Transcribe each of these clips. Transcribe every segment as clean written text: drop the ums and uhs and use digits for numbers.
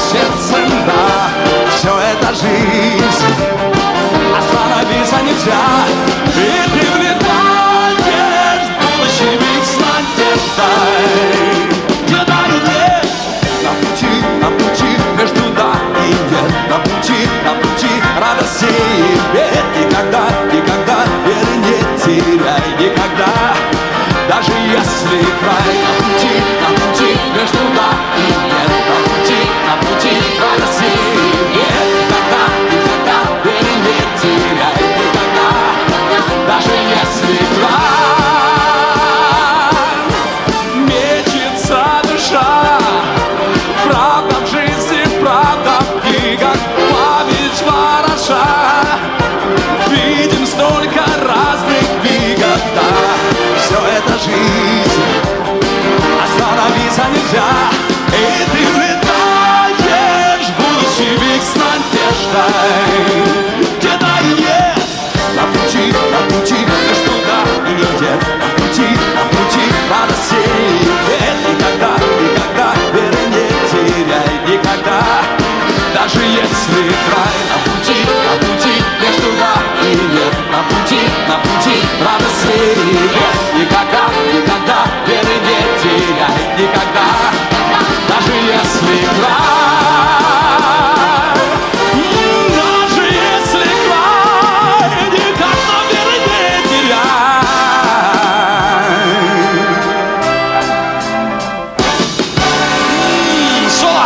сердцем, да, все это жизнь. Остановиться нельзя, и ты влетаешь в будущий миг с надеждой. Где-то нет, на пути между да и нет, на пути радости и бед. Никогда, никогда веры не теряй, никогда, даже если край. На пути между да и нет, на пути радости и бед. Никогда, никогда веры не теряй, никогда, даже если край. Мечется душа, правда в жизни, правда в книгах, память хороша. Видим столько разных мигов, да, все это жизнь. Остановиться нельзя, и ты летаешь в будущий миг с надеждой. Где-то нет, на пути между да и нет, на пути радости и бед. Никогда, никогда веры не теряй, никогда, даже если край. На пути между да и нет, на пути радости и бед. Никогда, никогда веры не теряй, никогда, даже если край. Даже если край, никогда веры не теряй. Соло!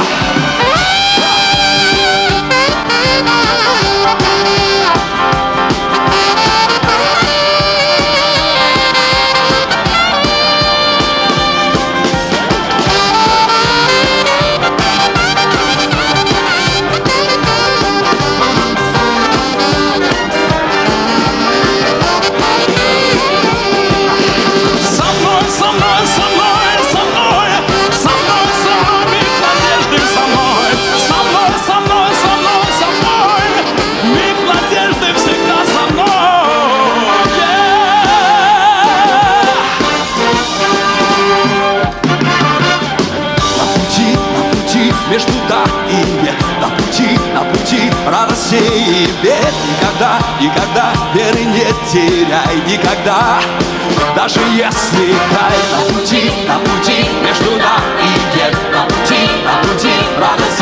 Между да и нет, на пути радости и бед. Никогда, никогда веры не теряй, никогда, даже если край. На пути между да и нет, на пути радости